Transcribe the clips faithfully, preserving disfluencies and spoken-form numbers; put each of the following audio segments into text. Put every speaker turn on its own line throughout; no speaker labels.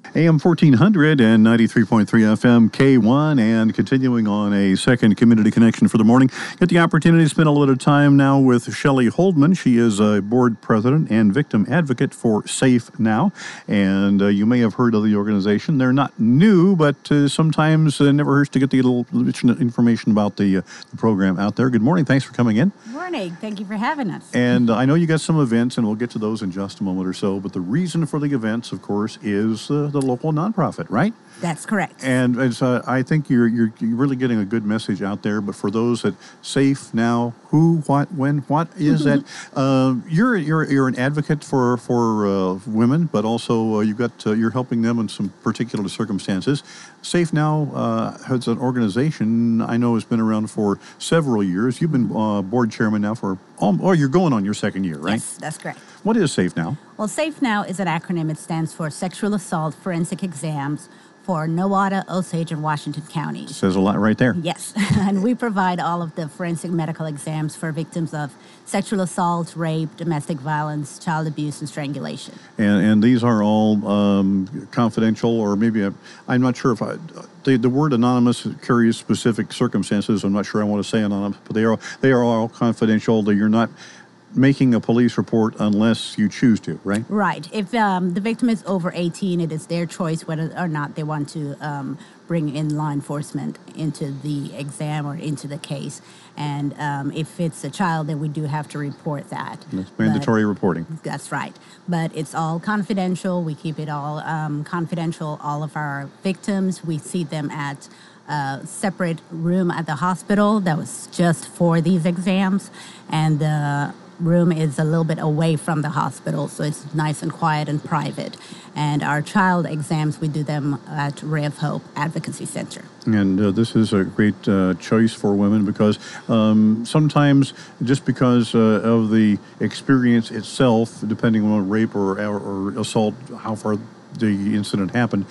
A M fourteen hundred and ninety-three point three F M K one, and continuing on a second community connection for the morning. Get the opportunity to spend a little bit of time now with Shelley Holdman. She is a board president and victim advocate for Safe Now, and uh, you may have heard of the organization. They're not new, but uh, sometimes it never hurts to get the little information about the, uh, the program out there. Good morning. Thanks for coming in.
Good morning. Thank you for having us.
And uh, I know you got some events, and we'll get to those in just a moment or so, but the reason for the events, of course, is uh, the local nonprofit, right?
That's correct.
And it's, uh, I think you're, you're you're really getting a good message out there. But for those that Safe Now, who, what, when, what is that? Uh, you're you're you're an advocate for for uh, women, but also uh, you've got uh, you're helping them in some particular circumstances. Safe Now uh, has an organization I know has been around for several years. You've been uh, board chairman now for oh, oh you're going on your second year, right?
Yes, that's correct.
What is Safe Now?
Well, Safe Now is an acronym. It stands for Sexual Assault Forensic Exams for Nowata, Osage, and Washington counties.
Says a lot right there.
Yes, and we provide all of the forensic medical exams for victims of sexual assault, rape, domestic violence, child abuse, and strangulation.
And, and these are all um, confidential, or maybe I, I'm not sure if I, the, the word anonymous carries specific circumstances. I'm not sure I want to say anonymous, but they are they are all confidential. That you're not making a police report unless you choose to, right?
Right. If um, the victim is over eighteen, it is their choice whether or not they want to um, bring in law enforcement into the exam or into the case. And um, if it's a child, then we do have to report that.
That's mandatory
but,
reporting.
That's right. But it's all confidential. We keep it all um, confidential. All of our victims, we see them at a separate room at the hospital that was just for these exams. And the room is a little bit away from the hospital, so it's nice and quiet and private. And our child exams, we do them at Ray of Hope Advocacy Center.
And uh, this is a great uh, choice for women because um, sometimes just because uh, of the experience itself, depending on rape or, or, or assault, how far the incident happened,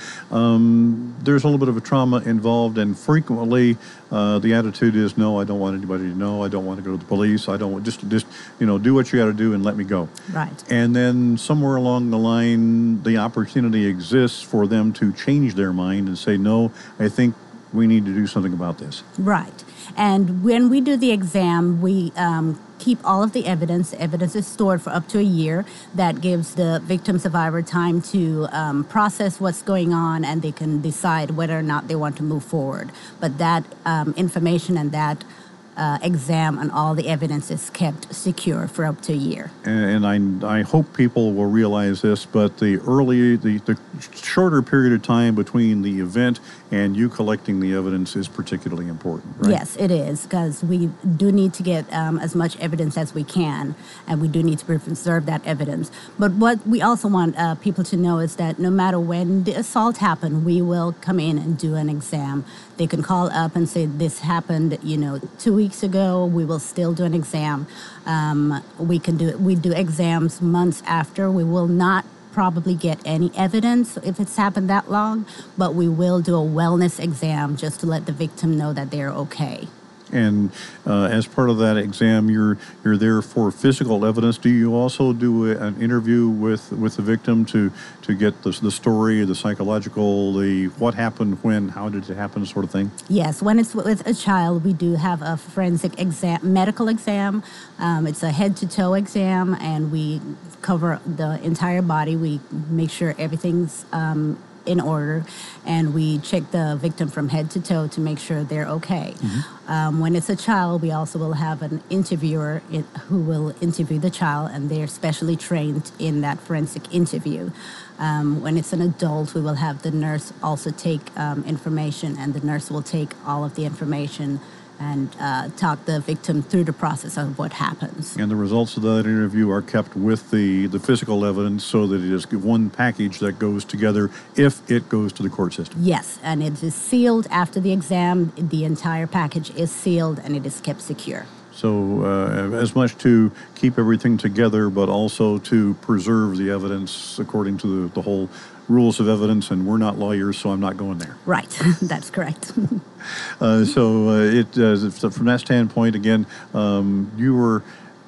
um, there's a little bit of a trauma involved, and frequently uh, the attitude is, no, I don't want anybody to know, I don't want to go to the police, I don't want, just, just you know, do what you got to do and let me go.
Right.
And then somewhere along the line, the opportunity exists for them to change their mind and say, no, I think we need to do something about this.
Right. And when we do the exam, we um, keep all of the evidence. The evidence is stored for up to a year. That gives the victim survivor time to um, process what's going on, and they can decide whether or not they want to move forward. But that um, information and that Uh, exam and all the evidence is kept secure for up to a year.
And, and I, I hope people will realize this, but the early, the, the shorter period of time between the event and you collecting the evidence is particularly important, right?
Yes, it is, because we do need to get um, as much evidence as we can, and we do need to preserve that evidence. But what we also want uh, people to know is that no matter when the assault happened, we will come in and do an exam. They can call up and say, this happened, you know, two weeks ago. We will still do an exam. Um, we can do it. We do exams months after. We will not probably get any evidence if it's happened that long, but we will do a wellness exam just to let the victim know that they're okay.
And uh, as part of that exam, you're you're there for physical evidence. Do you also do a, an interview with, with the victim to to get the, the story, the psychological, the what happened, when, how did it happen, sort of thing?
Yes, when it's with a child, we do have a forensic exam, medical exam. Um, it's a head-to-toe exam, and we cover the entire body. We make sure everything's um, in order, and we check the victim from head to toe to make sure they're okay. Mm-hmm. Um, when it's a child, we also will have an interviewer in, who will interview the child, and they're specially trained in that forensic interview. Um, when it's an adult, we will have the nurse also take um, information, and the nurse will take all of the information and uh, talk the victim through the process of what happens.
And the results of that interview are kept with the, the physical evidence so that it is one package that goes together if it goes to the court system.
Yes, and it is sealed after the exam. The entire package is sealed and it is kept secure.
So uh, as much to keep everything together, but also to preserve the evidence according to the, the whole rules of evidence, and we're not lawyers, so I'm not going there.
Right, that's correct.
uh, so uh, it uh, from that standpoint, again, um, you were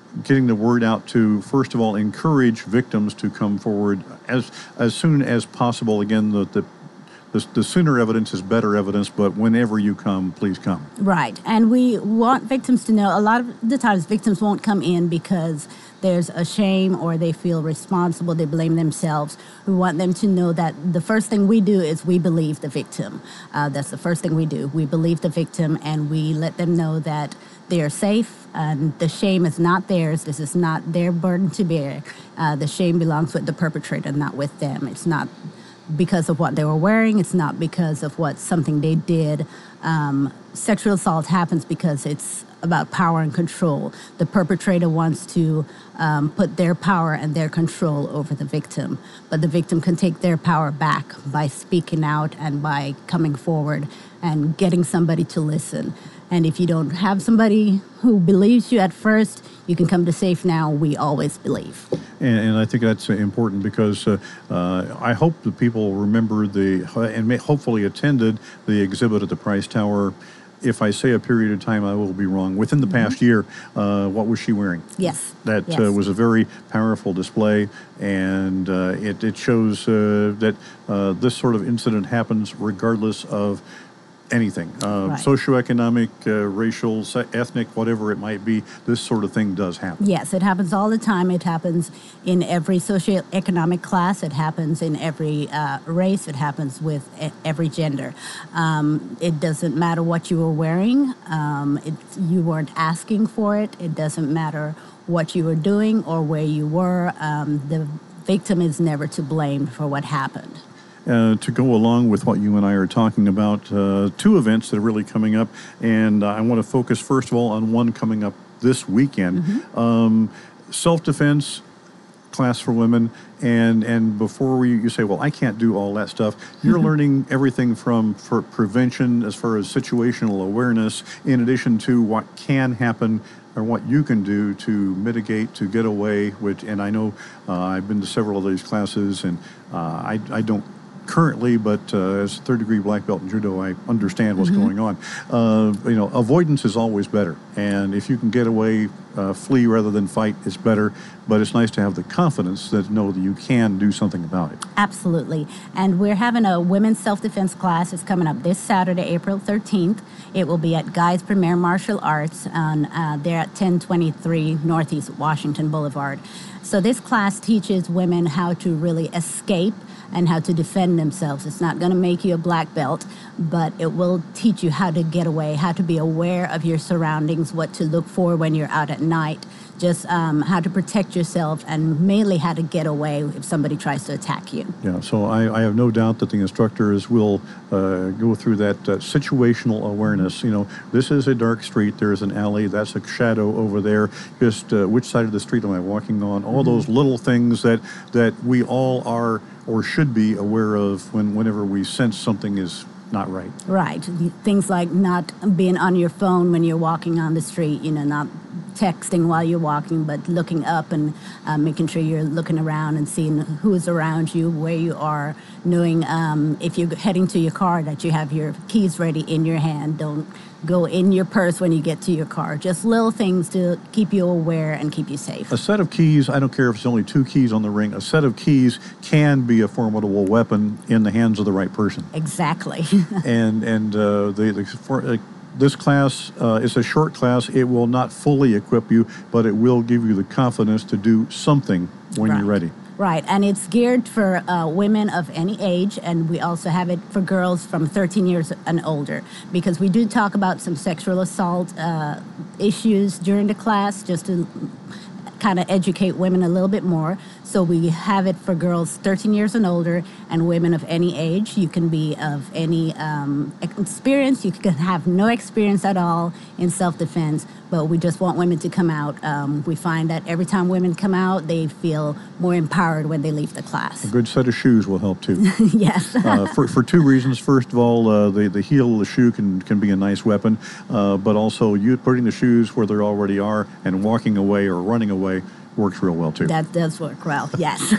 getting the word out to, first of all, encourage victims to come forward as as soon as possible. Again, the the The, the sooner evidence is better evidence, but whenever you come, please come.
Right. And we want victims to know, a lot of the times victims won't come in because there's a shame or they feel responsible, they blame themselves. We want them to know that the first thing we do is we believe the victim. Uh, that's the first thing we do. We believe the victim, and we let them know that they are safe, and the shame is not theirs. This is not their burden to bear. Uh, the shame belongs with the perpetrator, not with them. It's not because of what they were wearing. It's not because of what something they did. Um, sexual assault happens because it's about power and control. The perpetrator wants to um, put their power and their control over the victim, but the victim can take their power back by speaking out and by coming forward and getting somebody to listen. And if you don't have somebody who believes you at first, you can come to Safe Now. We always believe.
And, and I think that's important because uh, uh, I hope that people remember the, and may, hopefully attended the exhibit at the Price Tower. If I say a period of time, I will be wrong. Within the mm-hmm. past year, uh, what was she wearing?
Yes.
That
yes.
Uh, was a very powerful display, and uh, it, it shows uh, that uh, this sort of incident happens regardless of anything, uh,
right.
socioeconomic, uh, racial, ethnic, whatever it might be. This sort of thing does happen.
Yes, it happens all the time. It happens in every socioeconomic class. It happens in every uh, race. It happens with every gender. Um, it doesn't matter what you were wearing. Um, it, you weren't asking for it. It doesn't matter what you were doing or where you were. Um, the victim is never to blame for what happened.
Uh, to go along with what you and I are talking about, uh, two events that are really coming up, and uh, I want to focus first of all on one coming up this weekend. Mm-hmm. Um, self-defense class for women, and and before we, you say, well, I can't do all that stuff, you're mm-hmm. learning everything from for prevention as far as situational awareness, in addition to what can happen or what you can do to mitigate, to get away, which, and I know uh, I've been to several of these classes, and uh, I, I don't currently, but uh, as a third degree black belt in judo, I understand what's mm-hmm. going on. Uh, you know, avoidance is always better. And if you can get away, uh, flee rather than fight, it's better. But it's nice to have the confidence that know that you can do something about it.
Absolutely. And we're having a women's self-defense class. It's coming up this Saturday, April thirteenth. It will be at Guy's Premier Martial Arts. On, uh, they're at ten twenty-three Northeast Washington Boulevard. So this class teaches women how to really escape and how to defend themselves. It's not going to make you a black belt, but it will teach you how to get away, how to be aware of your surroundings, what to look for when you're out at night, just um, how to protect yourself, and mainly how to get away if somebody tries to attack you.
Yeah, so I, I have no doubt that the instructors will uh, go through that uh, situational awareness. You know, this is a dark street, there's an alley, that's a shadow over there, just uh, which side of the street am I walking on? All mm-hmm. those little things that, that we all are or should be aware of when whenever we sense something is not right.
Right. Things like not being on your phone when you're walking on the street, you know, not texting while you're walking, but looking up and uh, making sure you're looking around and seeing who's around you, where you are, knowing um, if you're heading to your car that you have your keys ready in your hand. Don't go in your purse when you get to your car. Just little things to keep you aware and keep you safe.
A set of keys, I don't care if it's only two keys on the ring, a set of keys can be a formidable weapon in the hands of the right person.
Exactly.
and and uh, the, the for, uh, this class uh, is a short class. It will not fully equip you, but it will give you the confidence to do something when
right.
you're ready.
Right, and it's geared for uh, women of any age, and we also have it for girls from thirteen years and older, because we do talk about some sexual assault uh, issues during the class, just to kind of educate women a little bit more. So we have it for girls thirteen years and older, and women of any age. You can be of any um, experience. You can have no experience at all in self-defense, but we just want women to come out. Um, we find that every time women come out, they feel more empowered when they leave the class.
A good set of shoes will help too.
Yes.
uh, for, for two reasons. First of all, uh, the, the heel of the shoe can, can be a nice weapon, uh, but also you putting the shoes where they already are and walking away or running away works real well too.
That does work well, yes.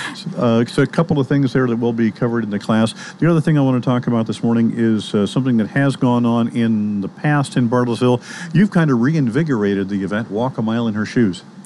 uh, so a couple of things there that will be covered in the class. The other thing I want to talk about this morning is uh, something that has gone on in the past in Bartlesville. You've kind of reinvigorated the event, Walk a Mile in Her Shoes.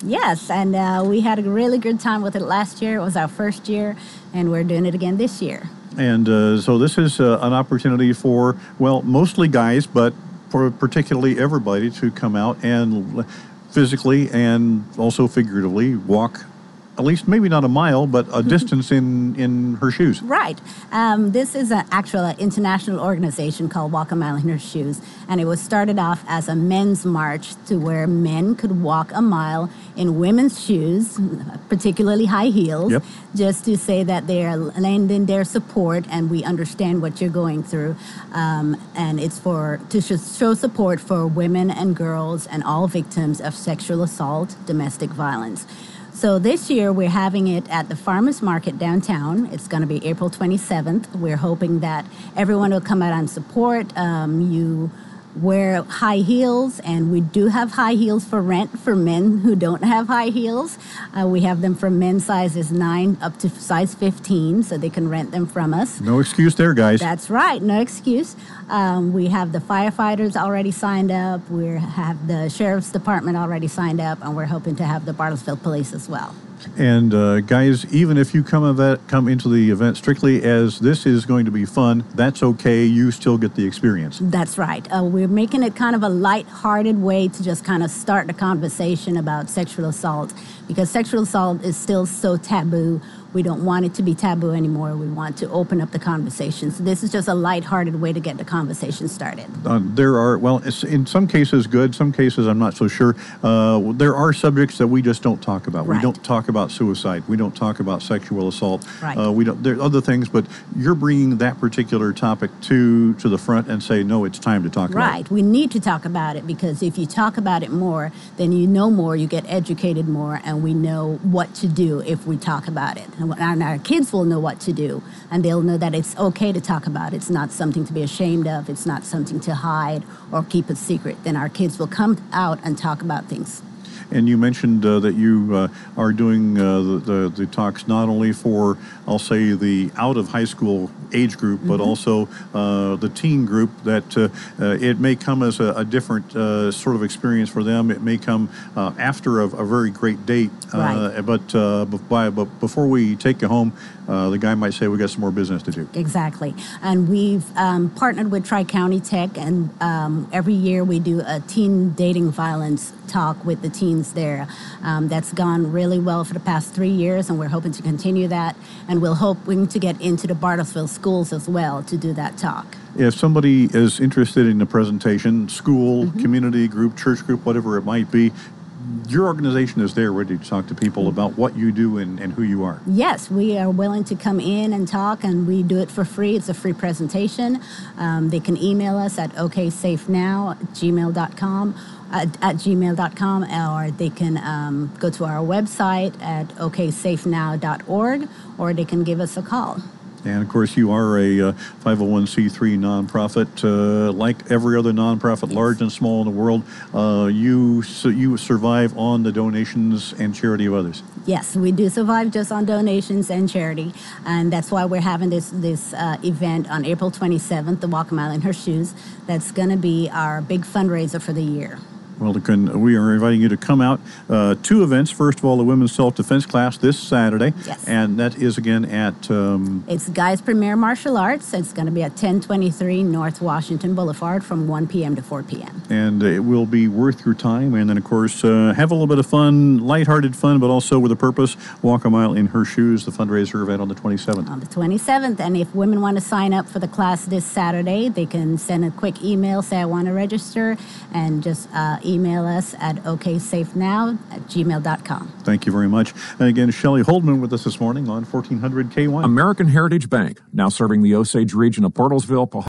Yes, and uh, we had a really good time with it last year. It was our first year, and we're doing it again this year.
And uh, so this is uh, an opportunity for, well, mostly guys, but for particularly everybody to come out and physically and also figuratively walk at least maybe not a mile, but a distance in, in her shoes.
Right. Um, this is an actual uh, international organization called Walk a Mile in Her Shoes, and it was started off as a men's march to where men could walk a mile in women's shoes, particularly high heels,
yep.
just to say that they are lending their support and we understand what you're going through. Um, and it's for to show support for women and girls and all victims of sexual assault, domestic violence. So this year we're having it at the Farmers Market downtown. It's going to be April twenty-seventh. We're hoping that everyone will come out and support. Um, you wear high heels, and we do have high heels for rent for men who don't have high heels. Uh, we have them from men's sizes nine up to size fifteen, so they can rent them from us.
No excuse there, guys.
That's right, no excuse. Um, we have the firefighters already signed up. We have the sheriff's department already signed up, and we're hoping to have the Bartlesville police as well.
And uh, guys, even if you come event, come into the event strictly as this is going to be fun, that's okay. You still get the experience.
That's right. Uh, we're making it kind of a light-hearted way to just kind of start the conversation about sexual assault, because sexual assault is still so taboo. We don't want it to be taboo anymore. We want to open up the conversation. So this is just a lighthearted way to get the conversation started.
Uh, there are, well, it's in some cases good, some cases I'm not so sure. Uh, there are subjects that we just don't talk about.
Right.
We don't talk about suicide. We don't talk about sexual assault.
Right.
Uh, we don't. There are other things, but you're bringing that particular topic to to the front and say, no, it's time to talk about it.
Right. We need to talk about it, because if you talk about it more, then you know more, you get educated more, and we know what to do if we talk about it. And our kids will know what to do, and they'll know that it's okay to talk about it. It's not something to be ashamed of. It's not something to hide or keep a secret. Then our kids will come out and talk about things.
And you mentioned uh, that you uh, are doing uh, the, the, the talks not only for, I'll say, the out of high school age group, but mm-hmm. also uh, the teen group, that uh, uh, it may come as a, a different uh, sort of experience for them. It may come uh, after a, a very great date.
Right.
Uh, but, uh, by, but before we take you home, uh, the guy might say, we got some more business to do.
Exactly. And we've um, partnered with Tri-County Tech, and um, every year we do a teen dating violence talk with the teens there. Um, that's gone really well for the past three years, and we're hoping to continue that. And we're hoping to get into the Bartlesville schools as well to do that talk.
If somebody is interested in the presentation, school,
mm-hmm.
community group, church group, whatever it might be, your organization is there ready to talk to people about what you do and, and who you are.
Yes, we are willing to come in and talk, and we do it for free. It's a free presentation. Um, they can email us at oksafenow at gmail dot com. At, at gmail dot com, or they can um, go to our website at o k safe now dot org, or they can give us a call.
And, of course, you are a uh, five oh one c three nonprofit. Uh, like every other nonprofit, large and small in the world, uh, you so you survive on the donations and charity of others.
Yes, we do survive just on donations and charity, and that's why we're having this this uh, event on April twenty-seventh, the Walk a Mile in Her Shoes. That's going to be our big fundraiser for the year.
Well, we are inviting you to come out. Uh, two events. First of all, the Women's Self-Defense class this Saturday.
Yes.
And that is again at... Um,
it's Guys Premier Martial Arts. It's going to be at ten twenty-three North Washington Boulevard from one p.m. to four p.m.
And it will be worth your time. And then, of course, uh, have a little bit of fun, lighthearted fun, but also with a purpose. Walk a Mile in Her Shoes, the fundraiser event on the twenty-seventh.
On the twenty-seventh. And if women want to sign up for the class this Saturday, they can send a quick email, say, I want to register, and just... Uh, email us at oksafenow at gmail dot com.
Thank you very much. And again, Shelley Holdman with us this morning on fourteen hundred K one.
American Heritage Bank, now serving the Osage region of Bartlesville,